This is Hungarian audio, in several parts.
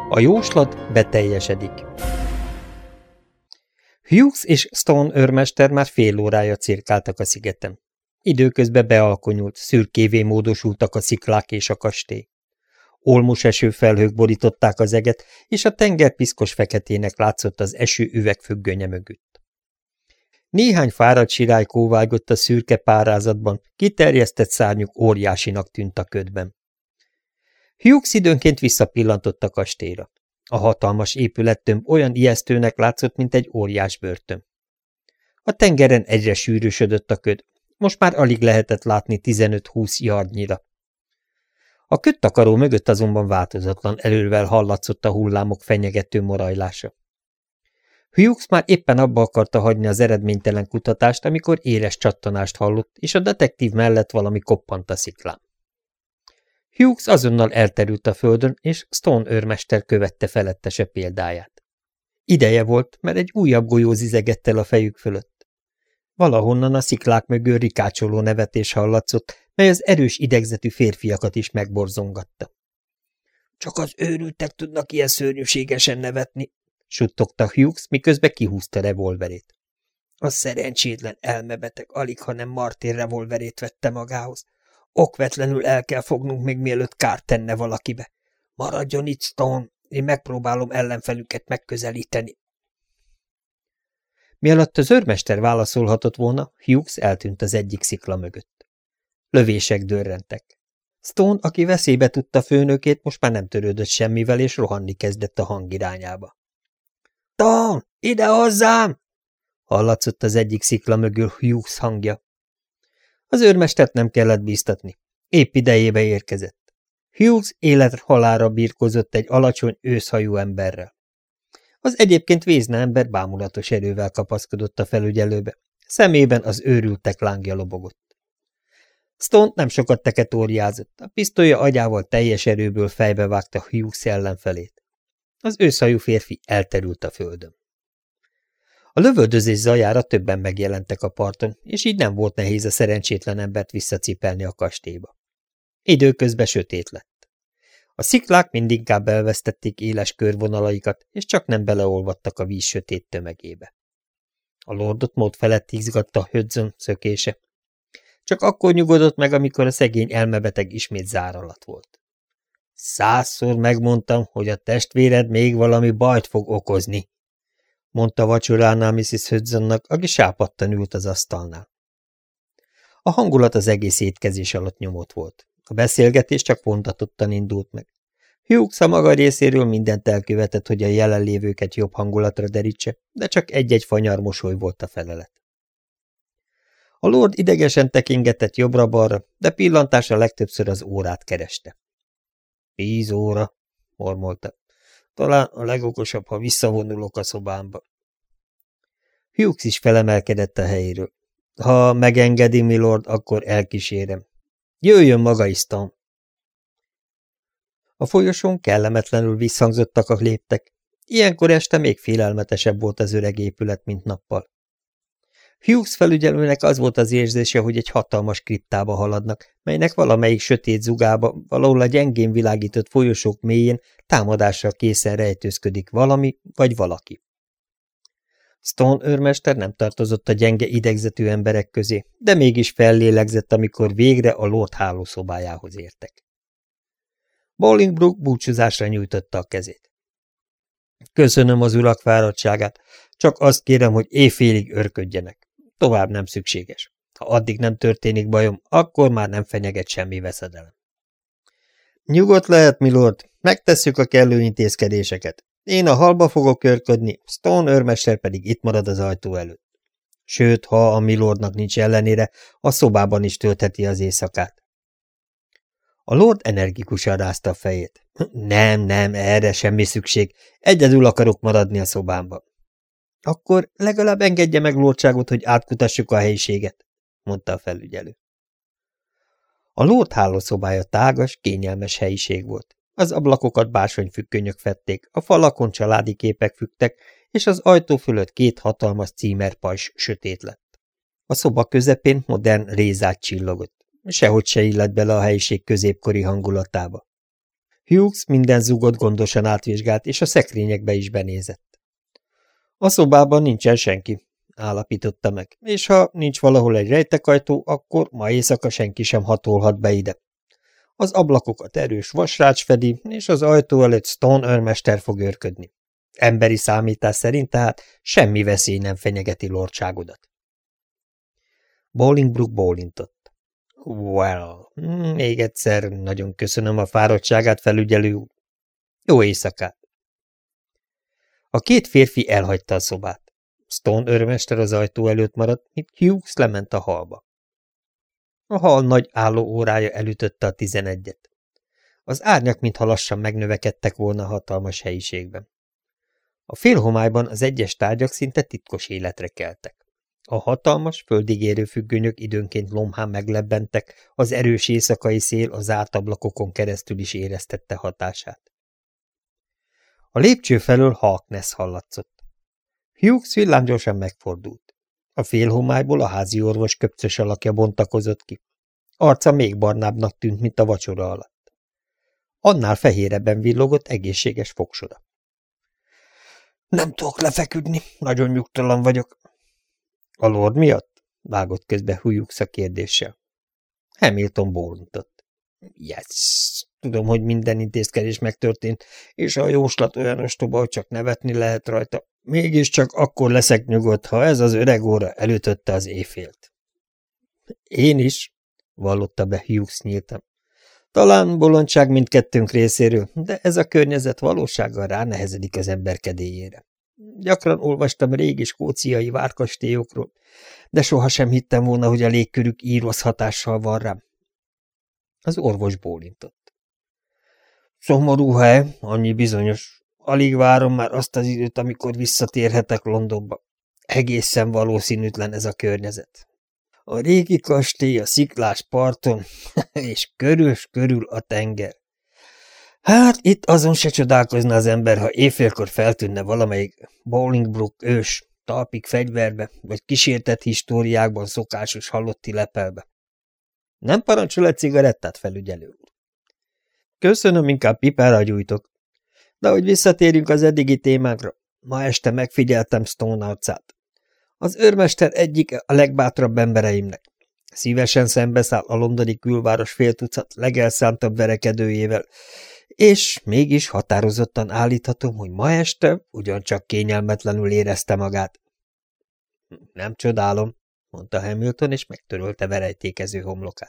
A jóslat beteljesedik. Hughes és Stone őrmester már fél órája cirkáltak a szigeten. Időközben bealkonyult, szürkévé módosultak a sziklák és a kastély. Olmos esőfelhők borították az eget, és a tenger piszkos feketének látszott az eső üvegfüggönye mögött. Néhány fáradt sirály kóvágott a szürke párázatban, kiterjesztett szárnyuk óriásinak tűnt a ködben. Hughes időnként visszapillantott a kastélyra. A hatalmas épülettömb olyan ijesztőnek látszott, mint egy óriás börtön. A tengeren egyre sűrűsödött a köd, most már alig lehetett látni 15-20 yardnyira. A ködtakaró mögött azonban változatlan erővel hallatszott a hullámok fenyegető morajlása. Hughes már éppen abba akarta hagyni az eredménytelen kutatást, amikor éles csattanást hallott, és a detektív mellett valami koppant a sziklán. Hughes azonnal elterült a földön, és Stone őrmester követte felettese példáját. Ideje volt, mert egy újabb golyó zizegett el a fejük fölött. Valahonnan a sziklák mögül rikácsoló nevetés hallatszott, mely az erős idegzetű férfiakat is megborzongatta. Csak az őrültek tudnak ilyen szörnyűségesen nevetni, suttogta Hughes, miközben kihúzta revolverét. A szerencsétlen elmebeteg alig, hanem martér revolverét vette magához. Okvetlenül el kell fognunk, még mielőtt kárt tenne valakibe. Maradjon itt, Stone, én megpróbálom ellenfelüket megközelíteni. Mielőtt az őrmester válaszolhatott volna, Hughes eltűnt az egyik szikla mögött. Lövések dörrentek. Stone, aki veszélybe tudta főnökét, most már nem törődött semmivel, és rohanni kezdett a hang irányába. – Stone, ide hozzám! – hallatszott az egyik szikla mögül Hughes hangja. Az őrmestert nem kellett bíztatni. Épp idejébe érkezett. Hughes élethalálra birkózott egy alacsony, őszhajú emberrel. Az egyébként vézna ember bámulatos erővel kapaszkodott a felügyelőbe. Szemében az őrültek lángja lobogott. Stone nem sokat teketóriázott, a pisztolya agyával teljes erőből fejbevágta Hughes ellenfelét. Az őszhajú férfi elterült a földön. A lövöldözés zajára többen megjelentek a parton, és így nem volt nehéz a szerencsétlen embert visszacipelni a kastélyba. Időközben sötét lett. A sziklák mindinkább elvesztették éles körvonalaikat, és csak nem beleolvadtak a víz sötét tömegébe. A lordot mód felett izgatta Hudson szökése. Csak akkor nyugodott meg, amikor a szegény elmebeteg ismét zár alatt volt. 100-szor megmondtam, hogy a testvéred még valami bajt fog okozni, mondta vacsoránál Mrs. Hudsonnak, aki sápadtan ült az asztalnál. A hangulat az egész étkezés alatt nyomott volt. A beszélgetés csak vontatottan indult meg. Hughes a maga részéről mindent elkövetett, hogy a jelenlévőket jobb hangulatra derítse, de csak egy-egy fanyar mosoly volt a felelet. A lord idegesen tekingetett jobbra-balra, de pillantása legtöbbször az órát kereste. 10 óra, mormolta. Talán a legokosabb, ha visszavonulok a szobámba. Hughes is felemelkedett a helyéről. Ha megengedi, milord, akkor elkísérem. Jöjjön maga is, Stone. A folyosón kellemetlenül visszhangzottak a léptek. Ilyenkor este még félelmetesebb volt az öreg épület, mint nappal. Hughes felügyelőnek az volt az érzése, hogy egy hatalmas kriptába haladnak, melynek valamelyik sötét zugába, valahol a gyengén világított folyosók mélyén támadással készen rejtőzködik valami vagy valaki. Stone őrmester nem tartozott a gyenge idegzetű emberek közé, de mégis fellélegzett, amikor végre a lord hálószobájához értek. Bolingbroke búcsúzásra nyújtotta a kezét. Köszönöm az urak fáradtságát, csak azt kérem, hogy éjfélig örködjenek. Tovább nem szükséges. Ha addig nem történik bajom, akkor már nem fenyeget semmi veszedelem. Nyugodt lehet, milord, megtesszük a kellő intézkedéseket. Én a hallba fogok örködni, Stone őrmester pedig itt marad az ajtó előtt. Sőt, ha a milordnak nincs ellenére, a szobában is töltheti az éjszakát. A lord energikusan rázta a fejét. Nem, erre semmi szükség. Egyedül akarok maradni a szobámban. Akkor legalább engedje meg lordságot, hogy átkutassuk a helyiséget, mondta a felügyelő. A lord hálószobája tágas, kényelmes helyiség volt. Az ablakokat bársonyfüggönyök fedték, a falakon családi képek függtek, és az ajtó fölött 2 hatalmas címerpajzs sötét lett. A szoba közepén modern rézágy csillogott, sehogy se illett bele a helyiség középkori hangulatába. Hughes minden zugot gondosan átvizsgált, és a szekrényekbe is benézett. A szobában nincsen senki, állapította meg, és ha nincs valahol egy rejtekajtó, akkor ma éjszaka senki sem hatolhat be ide. Az ablakokat erős vasrács fedi, és az ajtó előtt Stone őrmester fog őrködni. Emberi számítás szerint tehát semmi veszély nem fenyegeti lordságodat. Bolingbroke bólintott. Well, még egyszer nagyon köszönöm a fáradtságát, felügyelő úr. Jó éjszakát! A két férfi elhagyta a szobát. Stone őrmester az ajtó előtt maradt, míg Hughes lement a hallba. A hal nagy álló órája elütötte a 11-et. Az árnyak mintha lassan megnövekedtek volna a hatalmas helyiségben. A félhomályban az egyes tárgyak szinte titkos életre keltek. A hatalmas, földig érő függönyök időnként lomhán meglebbentek, az erős éjszakai szél a zárt ablakokon keresztül is éreztette hatását. A lépcső felől Harkness hallatszott. Hughes villámgyorsan megfordult. A félhomályból a házi orvos köpcös alakja bontakozott ki. Arca még barnábbnak tűnt, mint a vacsora alatt. Annál fehérebben villogott egészséges fogsora. Nem tudok lefeküdni, nagyon nyugtalan vagyok. A lord miatt? Vágott közbe Hughes a kérdéssel. Hamilton bólintott. Yes, tudom, hogy minden intézkedés megtörtént, és a jóslat olyan ostoba, hogy csak nevetni lehet rajta. Mégiscsak akkor leszek nyugodt, ha ez az öreg óra elütötte az éjfélt. Én is, vallotta be Hughes nyíltan. Talán bolondság mindkettőnk részéről, de ez a környezet valósággal ránehezedik az ember kedélyére. Gyakran olvastam régi skóciai várkastélyokról, de sohasem hittem volna, hogy a légkörük írosz hatással van rám. Az orvos bólintott. Szomorú hely, annyi bizonyos. Alig várom már azt az időt, amikor visszatérhetek Londonba. Egészen valószínűtlen ez a környezet. A régi kastély a sziklás parton, és körül a tenger. Hát itt azon se csodálkozna az ember, ha éjfélkor feltűnne valamelyik Bolingbroke ős, talpig fegyverbe, vagy kísértett históriákban szokásos halotti lepelbe. Nem parancsol egy cigarettát, felügyelő úr? Köszönöm, inkább pipára gyújtok. De hogy visszatérjünk az eddigi témánkra, ma este megfigyeltem Stone arcát. Az őrmester egyik a legbátrabb embereimnek. Szívesen szembeszáll a londoni külváros fél tucat legelszántabb verekedőjével, és mégis határozottan állíthatom, hogy ma este ugyancsak kényelmetlenül érezte magát. Nem csodálom, mondta Hamilton, és megtörölte verejtékező homlokát.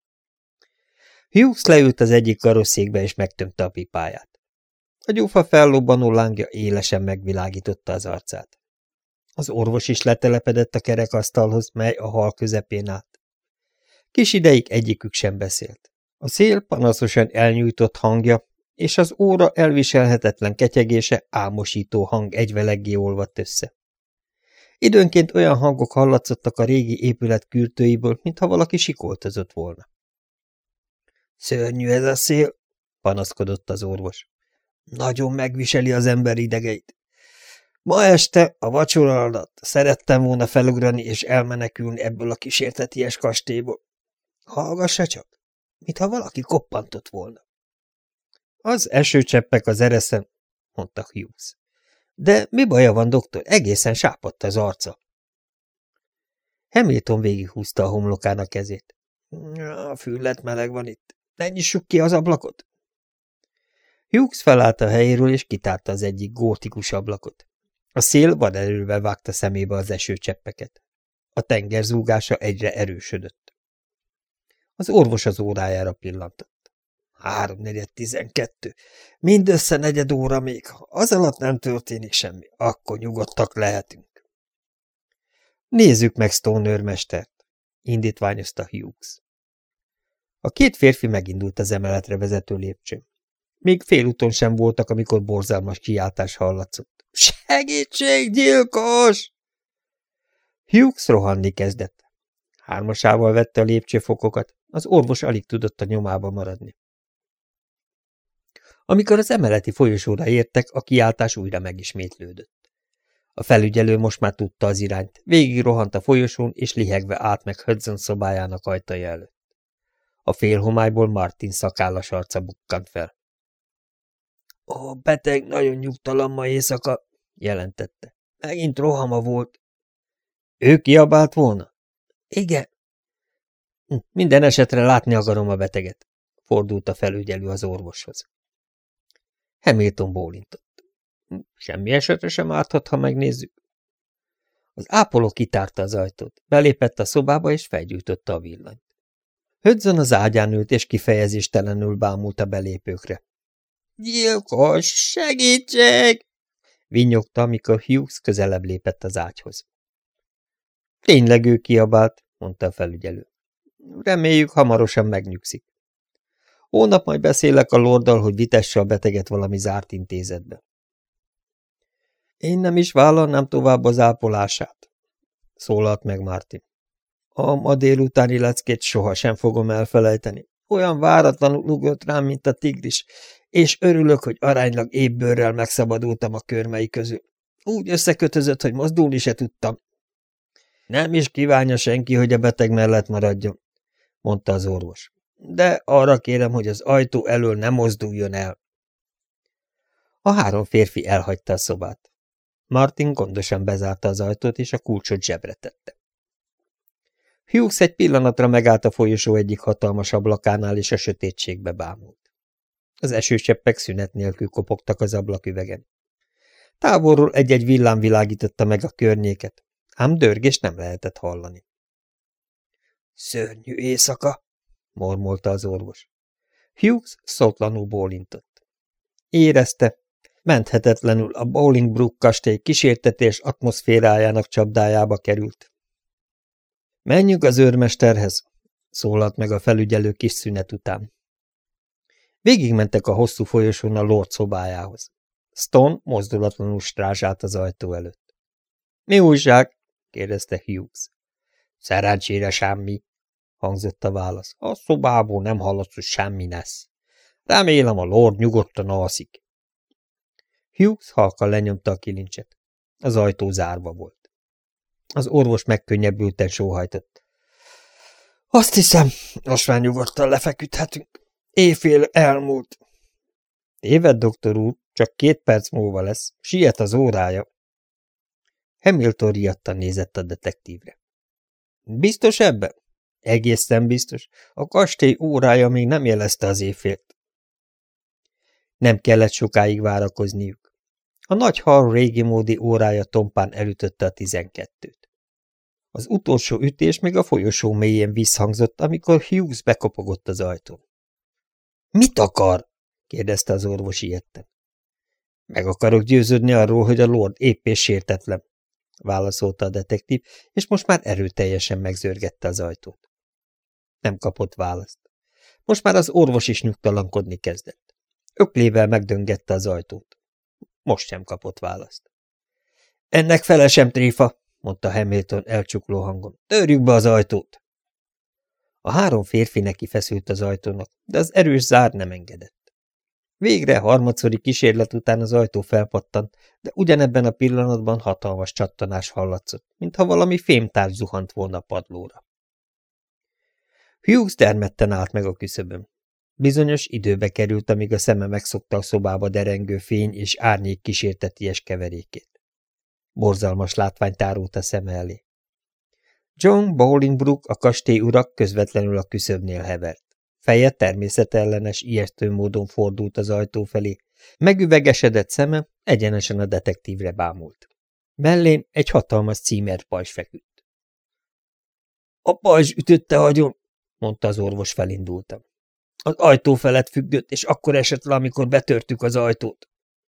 Hughes leült az egyik karosszékbe, és megtömte a pipáját. A gyúfa fellobbanó lángja élesen megvilágította az arcát. Az orvos is letelepedett a kerekasztalhoz, mely a hal közepén állt. Kis ideig egyikük sem beszélt. A szél panaszosan elnyújtott hangja, és az óra elviselhetetlen ketyegése álmosító hang egyveleggé olvadt össze. Időnként olyan hangok hallatszottak a régi épület kürtőiből, mintha valaki sikoltozott volna. Szörnyű ez a szél, panaszkodott az orvos. Nagyon megviseli az ember idegeit. Ma este a vacsora alatt szerettem volna felugrani és elmenekülni ebből a kísérteties kastélyból. Hallgassa csak, mintha valaki koppantott volna. Az esőcseppek az ereszen, mondta Hughes. De mi baja van, doktor? Egészen sápadt az arca. Hamilton végighúzta a homlokán a kezét. A füllet meleg van itt. Ne nyissuk ki az ablakot? Hughes felállt a helyéről, és kitárta az egyik gótikus ablakot. A szél vaderővel vágta szemébe az esőcseppeket. A tenger zúgása egyre erősödött. Az orvos az órájára pillantott. 3:12. Mindössze negyed óra még. Ha az alatt nem történik semmi, akkor nyugodtak lehetünk. Nézzük meg Stone őrmestert, indítványozta Hughes. A két férfi megindult az emeletre vezető lépcsőn. Még félúton sem voltak, amikor borzalmas kiáltás hallatszott. Segítség, gyilkos! Hughes rohanni kezdett. Hármasával vette a lépcsőfokokat, az orvos alig tudott a nyomába maradni. Amikor az emeleti folyosóra értek, a kiáltás újra megismétlődött. A felügyelő most már tudta az irányt, végig rohant a folyosón, és lihegve állt meg Hudson szobájának ajtaja előtt. A félhomályból Martin szakállas arca bukkant fel. A beteg nagyon nyugtalan ma éjszaka, jelentette. Megint rohama volt. Ő kiabált volna? Igen. Minden esetre látni akarom a beteget, fordult a felügyelő az orvoshoz. Hamilton bólintott. Semmi esetre sem árthat, ha megnézzük. Az ápoló kitárta az ajtót, belépett a szobába és felgyújtotta a villanyt. Hudson az ágyán ült és kifejezéstelenül bámult a belépőkre. Gyilkos, segítség! Vinnyogta, amikor Hughes közelebb lépett az ágyhoz. Tényleg ő kiabált, mondta a felügyelő. Reméljük, hamarosan megnyugszik. Holnap majd beszélek a lorddal, hogy vitesse a beteget valami zárt intézetbe. Én nem is vállalnám tovább az ápolását, szólalt meg Martin. A ma délutáni leckét sohasem fogom elfelejteni. Olyan váratlanul ugrott rám, mint a tigris, és örülök, hogy aránylag épp bőrrel megszabadultam a körmei közül. Úgy összekötözött, hogy mozdulni se tudtam. Nem is kívánja senki, hogy a beteg mellett maradjon, mondta az orvos. De arra kérem, hogy az ajtó elől ne mozduljon el. A három férfi elhagyta a szobát. Martin gondosan bezárta az ajtót, és a kulcsot zsebre tette. Hughes egy pillanatra megállt a folyosó egyik hatalmas ablakánál, és a sötétségbe bámult. Az esőcseppek szünet nélkül kopogtak az ablaküvegen. Távolról egy-egy villám világította meg a környéket, ám dörgést nem lehetett hallani. Szörnyű éjszaka, mormolta az orvos. Hughes szótlanul bólintott. Érezte, menthetetlenül a Bolingbroke kastély kísértetés atmoszférájának csapdájába került. Menjünk az őrmesterhez, szólalt meg a felügyelő kis szünet után. Végigmentek a hosszú folyosón a lord szobájához. Stone mozdulatlanul strázsált az ajtó előtt. Mi újság? kérdezte Hughes. Szerencsére semmi, hangzott a válasz. A szobából nem hallasz, hogy semmi lesz. Remélem a lord nyugodtan alszik. Hughes halkan lenyomta a kilincset. Az ajtó zárva volt. Az orvos megkönnyebbülten sóhajtott. Azt hiszem, most már nyugodtan lefeküdhetünk. Éjfél elmúlt. Téved, doktor úr, csak 2 perc múlva lesz. Siet az órája. Hamilton riadtan nézett a detektívre. Biztos ebben? Egészen biztos. A kastély órája még nem jelezte az éjfélt. Nem kellett sokáig várakozniuk. A nagy hal régi módi órája tompán elütötte a 12-t. Az utolsó ütés még a folyosó mélyén visszhangzott, amikor Hughes bekopogott az ajtón. Mit akar? kérdezte az orvos ilyetten. Meg akarok győződni arról, hogy a lord épp és sértetlen, válaszolta a detektív, és most már erőteljesen megzörgette az ajtót. Nem kapott választ. Most már az orvos is nyugtalankodni kezdett. Öklével megdöngette az ajtót. Most sem kapott választ. Ennek fele sem tréfa, mondta Hamilton elcsukló hangon. Törjük be az ajtót! A 3 férfi neki feszült az ajtónak, de az erős zár nem engedett. Végre harmadszori kísérlet után az ajtó felpattant, de ugyanebben a pillanatban hatalmas csattanás hallatszott, mintha valami fémtárgy zuhant volna a padlóra. Hughes dermedten állt meg a küszöbön. Bizonyos időbe került, amíg a szeme megszokta a szobába derengő fény és árnyék kísérteties keverékét. Borzalmas látvány tárult a szeme elé. John Bolingbroke, a kastély urak közvetlenül a küszöbnél hevert. Feje természetellenes, ijesztő módon fordult az ajtó felé, megüvegesedett szeme egyenesen a detektívre bámult. Mellén egy hatalmas címerpajzs feküdt. A pajzs ütötte agyon, mondta az orvos felindultan. Az ajtó felett függött, és akkor esett le, amikor betörtük az ajtót.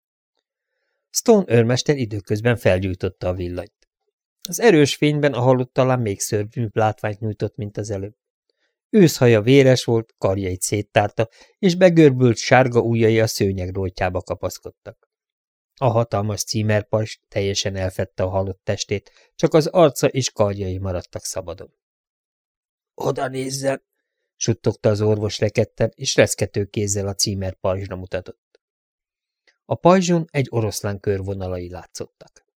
Stone őrmester időközben felgyújtotta a villanyt. Az erős fényben a halott talán még szörnyűbb látványt nyújtott, mint az előbb. Őszhaja véres volt, karjait széttárta, és begörbült sárga ujjai a szőnyeg rojtjába kapaszkodtak. A hatalmas címerpajzs teljesen elfedte a halott testét, csak az arca és karjai maradtak szabadon. – Oda nézzen! – suttogta az orvos rekedten, és reszkető kézzel a címerpajzsra mutatott. A pajzson egy oroszlán körvonalai látszottak.